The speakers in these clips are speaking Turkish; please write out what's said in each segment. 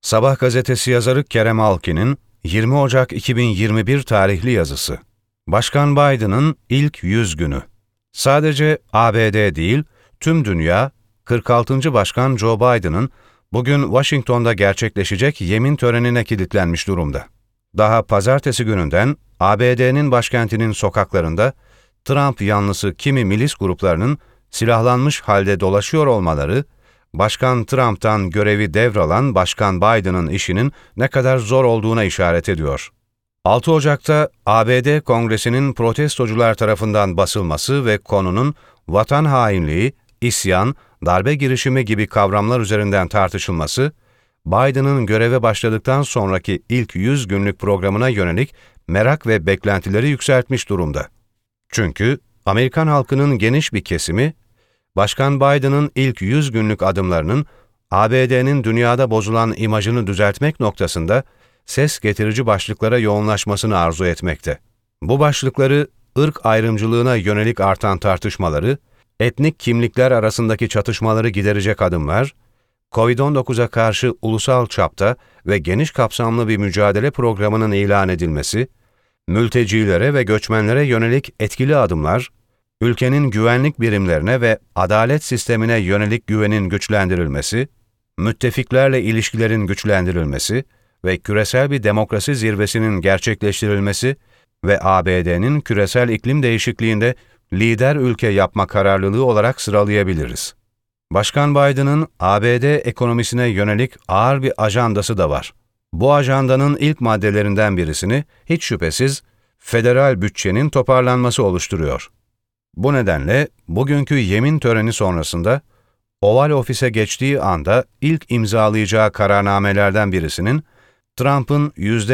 Sabah gazetesi yazarı Kerem Alkin'in 20 Ocak 2021 tarihli yazısı. Başkan Biden'ın ilk 100 günü. Sadece ABD değil, tüm dünya, 46. Başkan Joe Biden'ın bugün Washington'da gerçekleşecek yemin törenine kilitlenmiş durumda. Daha pazartesi gününden ABD'nin başkentinin sokaklarında Trump yanlısı kimi milis gruplarının silahlanmış halde dolaşıyor olmaları, Başkan Trump'tan görevi devralan Başkan Biden'ın işinin ne kadar zor olduğuna işaret ediyor. 6 Ocak'ta ABD Kongresi'nin protestocular tarafından basılması ve konunun vatan hainliği, isyan, darbe girişimi gibi kavramlar üzerinden tartışılması, Biden'ın göreve başladıktan sonraki ilk 100 günlük programına yönelik merak ve beklentileri yükseltmiş durumda. Çünkü Amerikan halkının geniş bir kesimi, Başkan Biden'ın ilk 100 günlük adımlarının ABD'nin dünyada bozulan imajını düzeltmek noktasında ses getirici başlıklara yoğunlaşmasını arzu etmekte. Bu başlıkları ırk ayrımcılığına yönelik artan tartışmaları, etnik kimlikler arasındaki çatışmaları giderecek adımlar, COVID-19'a karşı ulusal çapta ve geniş kapsamlı bir mücadele programının ilan edilmesi, mültecilere ve göçmenlere yönelik etkili adımlar, ülkenin güvenlik birimlerine ve adalet sistemine yönelik güvenin güçlendirilmesi, müttefiklerle ilişkilerin güçlendirilmesi ve küresel bir demokrasi zirvesinin gerçekleştirilmesi ve ABD'nin küresel iklim değişikliğinde lider ülke yapma kararlılığı olarak sıralayabiliriz. Başkan Biden'ın ABD ekonomisine yönelik ağır bir ajandası da var. Bu ajandanın ilk maddelerinden birisini hiç şüphesiz federal bütçenin toparlanması oluşturuyor. Bu nedenle bugünkü yemin töreni sonrasında Oval Ofis'e geçtiği anda ilk imzalayacağı kararnamelerden birisinin Trump'ın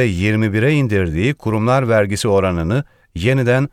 %21'e indirdiği kurumlar vergisi oranını yeniden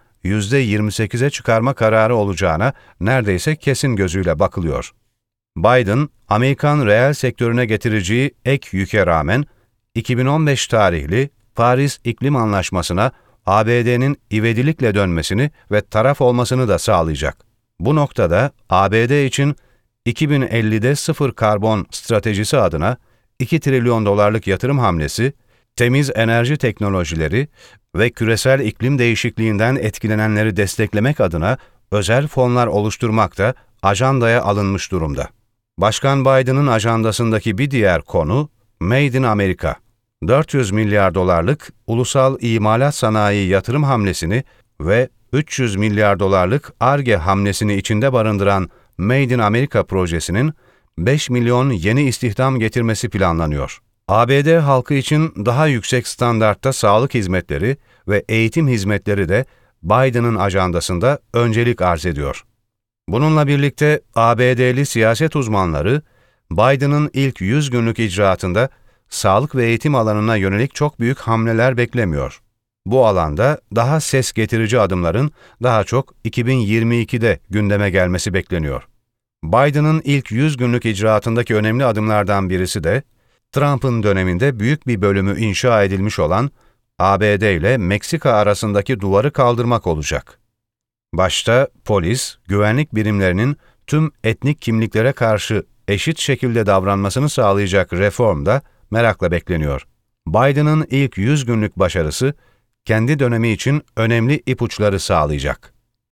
%28'e çıkarma kararı olacağına neredeyse kesin gözüyle bakılıyor. Biden, Amerikan reel sektörüne getireceği ek yüke rağmen 2015 tarihli Paris İklim Anlaşması'na ABD'nin ivedilikle dönmesini ve taraf olmasını da sağlayacak. Bu noktada ABD için 2050'de sıfır karbon stratejisi adına 2 trilyon dolarlık yatırım hamlesi, temiz enerji teknolojileri ve küresel iklim değişikliğinden etkilenenleri desteklemek adına özel fonlar oluşturmak da ajandaya alınmış durumda. Başkan Biden'ın ajandasındaki bir diğer konu Made in America. 400 milyar dolarlık ulusal imalat sanayi yatırım hamlesini ve 300 milyar dolarlık Ar-Ge hamlesini içinde barındıran Made in America projesinin 5 milyon yeni istihdam getirmesi planlanıyor. ABD halkı için daha yüksek standartta sağlık hizmetleri ve eğitim hizmetleri de Biden'ın ajandasında öncelik arz ediyor. Bununla birlikte ABD'li siyaset uzmanları, Biden'ın ilk 100 günlük icraatında sağlık ve eğitim alanına yönelik çok büyük hamleler beklemiyor. Bu alanda daha ses getirici adımların daha çok 2022'de gündeme gelmesi bekleniyor. Biden'ın ilk 100 günlük icraatındaki önemli adımlardan birisi de, Trump'ın döneminde büyük bir bölümü inşa edilmiş olan ABD ile Meksika arasındaki duvarı kaldırmak olacak. Başta polis, güvenlik birimlerinin tüm etnik kimliklere karşı eşit şekilde davranmasını sağlayacak reform da merakla bekleniyor. Biden'ın ilk 100 günlük başarısı, kendi dönemi için önemli ipuçları sağlayacak.